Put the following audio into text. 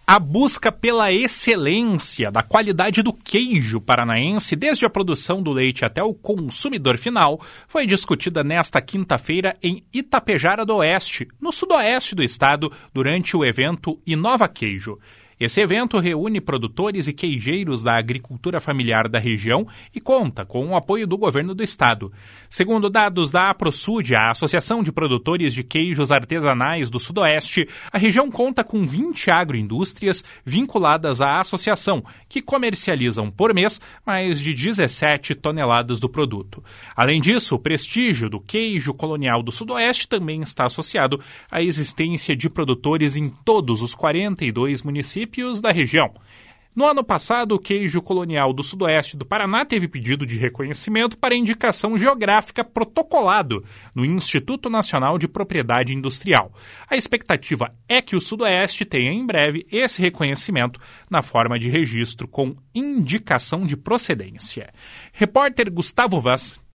A busca pela excelência da qualidade do queijo paranaense, desde a produção do leite até o consumidor final, foi discutida nesta quinta-feira em Itapejara do Oeste, no sudoeste do estado, durante o evento Inova Queijo. Esse evento reúne produtores e queijeiros da agricultura familiar da região e conta com o apoio do governo do estado. Segundo dados da APROSUD, a Associação de Produtores de Queijos Artesanais do Sudoeste, a região conta com 20 agroindústrias vinculadas à associação, que comercializam por mês mais de 17 toneladas do produto. Além disso, o prestígio do queijo colonial do Sudoeste também está associado à existência de produtores em todos os 42 municípios da região. No ano passado, o queijo colonial do Sudoeste do Paraná teve pedido de reconhecimento para indicação geográfica protocolado no Instituto Nacional de Propriedade Industrial. A expectativa é que o Sudoeste tenha em breve esse reconhecimento na forma de registro com indicação de procedência. Repórter Gustavo Vaz.